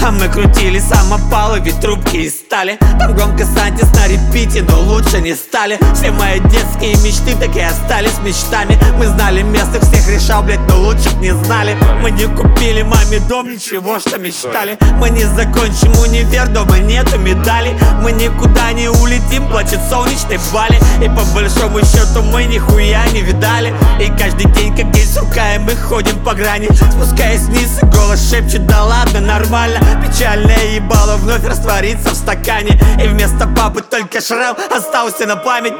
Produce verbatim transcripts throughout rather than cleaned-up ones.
А мы крутили самопалы, ведь трубки из стали. Там громко Сантис на репите, но лучше не стали. Все мои детские мечты так и остались мечтами. Мы знали место, всех решал, блять, но лучше не знали. Мы не купили маме дом, ничего, что мечтали. Мы не закончим универ, дома нету медалей. Мы никуда не улетим, плачет солнечный Бали. И по большому счету мы нихуя не видали. И каждый день как день, сука, и мы ходим по грани. Спускаясь вниз, и голос шепчет: да ладно, нормально. Печальное ебало вновь растворится в стакане. И вместо папы только шрам остался на память.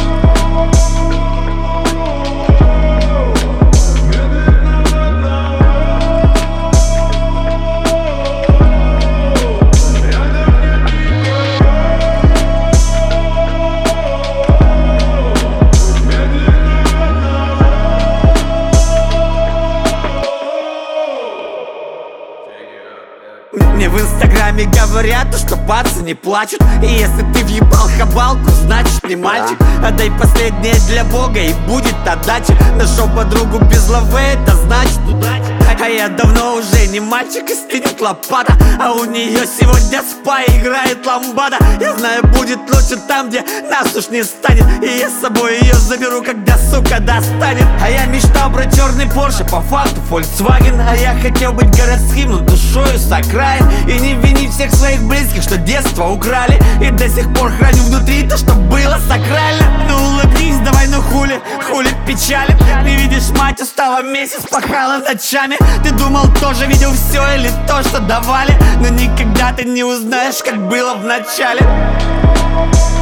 Мне в инстаграме говорят, что пацы не плачут. И если ты въебал хабалку, значит не мальчик. Отдай последнее для Бога и будет отдача. Нашел подругу без лавы, это значит удача. А я давно уже не мальчик и стынет лопата. А у нее сегодня спа играет ламбада. Я знаю, будет лучше там, где нас уж не станет. И я с собой ее заберу, когда, сука, достанет. А я мечтал про черный Порше, по факту Volkswagen. А я хотел быть городским, но душою с окраин. И не винить всех своих близких, что детство украли. И до сих пор храню внутри то, что было сакрально. Ну улыбнись, давай, ну хули, хули печали. Не видишь, мать устала месяц, пахала ночами. Ты думал, тоже видел все или то, что давали. Но никогда ты не узнаешь, как было в начале.